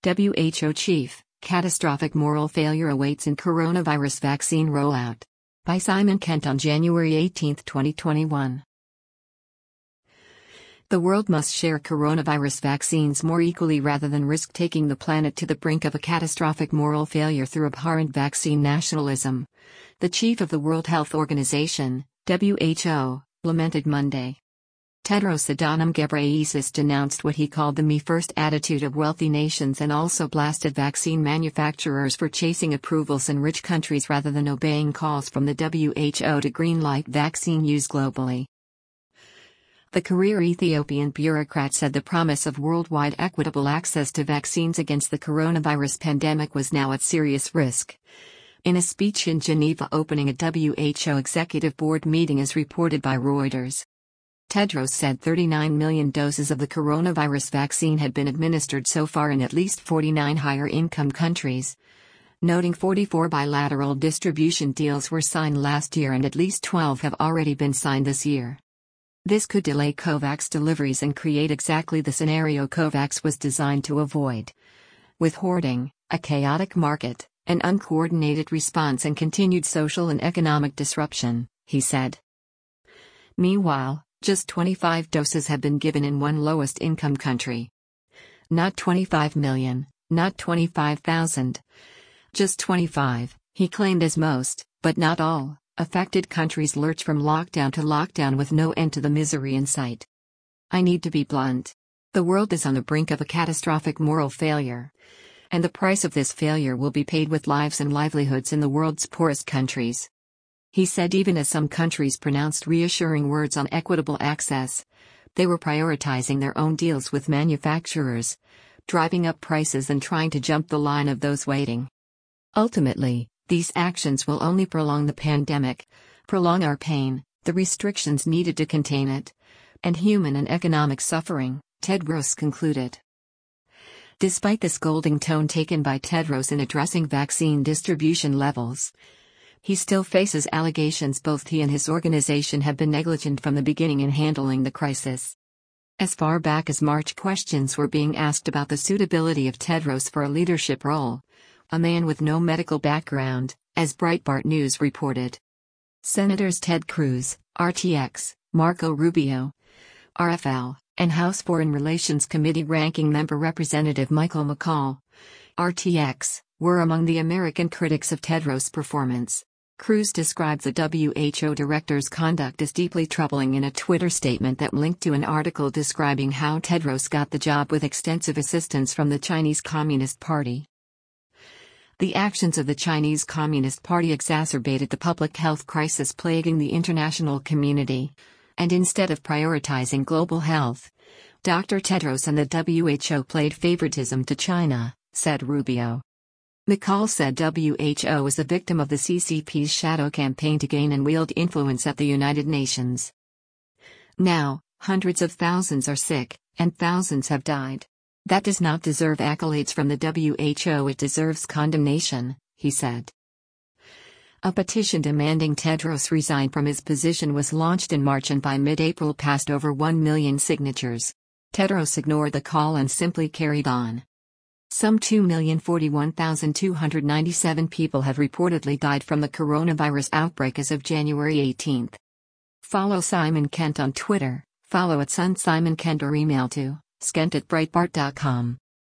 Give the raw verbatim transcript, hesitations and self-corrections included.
W H O chief, catastrophic moral failure awaits in coronavirus vaccine rollout. By Simon Kent on January eighteenth, twenty twenty-one. The world must share coronavirus vaccines more equally rather than risk taking the planet to the brink of a catastrophic moral failure through abhorrent vaccine nationalism. The chief of the World Health Organization, W H O, lamented Monday. Tedros Adhanom Ghebreyesus denounced what he called the me-first attitude of wealthy nations and also blasted vaccine manufacturers for chasing approvals in rich countries rather than obeying calls from the W H O to greenlight vaccine use globally. The career Ethiopian bureaucrat said the promise of worldwide equitable access to vaccines against the coronavirus pandemic was now at serious risk. In a speech in Geneva opening a W H O executive board meeting as reported by Reuters, Tedros said thirty-nine million doses of the coronavirus vaccine had been administered so far in at least forty-nine higher-income countries, noting forty-four bilateral distribution deals were signed last year and at least twelve have already been signed this year. This could delay COVAX deliveries and create exactly the scenario COVAX was designed to avoid. With hoarding, a chaotic market, an uncoordinated response and continued social and economic disruption, he said. Meanwhile, just twenty-five doses have been given in one lowest-income country. Not twenty-five million, not twenty-five thousand. Just twenty-five, he claimed as most, but not all, affected countries lurch from lockdown to lockdown with no end to the misery in sight. I need to be blunt. The world is on the brink of a catastrophic moral failure. And the price of this failure will be paid with lives and livelihoods in the world's poorest countries. He said even as some countries pronounced reassuring words on equitable access, they were prioritizing their own deals with manufacturers, driving up prices and trying to jump the line of those waiting. Ultimately, these actions will only prolong the pandemic, prolong our pain, the restrictions needed to contain it, and human and economic suffering, Tedros concluded. Despite the scolding tone taken by Tedros in addressing vaccine distribution levels, he still faces allegations both he and his organization have been negligent from the beginning in handling the crisis. As far back as March, questions were being asked about the suitability of Tedros for a leadership role, a man with no medical background, as Breitbart News reported. Senators Ted Cruz, R T X, Marco Rubio, R F L, and House Foreign Relations Committee Ranking Member Representative Michael McCaul, R T X, were among the American critics of Tedros' performance. Cruz described the W H O director's conduct as deeply troubling in a Twitter statement that linked to an article describing how Tedros got the job with extensive assistance from the Chinese Communist Party. The actions of the Chinese Communist Party exacerbated the public health crisis plaguing the international community, and instead of prioritizing global health, Doctor Tedros and the W H O played favoritism to China, said Rubio. McCaul said W H O was a victim of the C C P's shadow campaign to gain and wield influence at the United Nations. Now, hundreds of thousands are sick, and thousands have died. That does not deserve accolades from the W H O, it deserves condemnation, he said. A petition demanding Tedros resign from his position was launched in March and by mid-April passed over one million signatures. Tedros ignored the call and simply carried on. Some two million forty-one thousand two hundred ninety-seven people have reportedly died from the coronavirus outbreak as of January eighteenth. Follow Simon Kent on Twitter, follow at Sun Simon Kent or email to skent at breitbart dot com.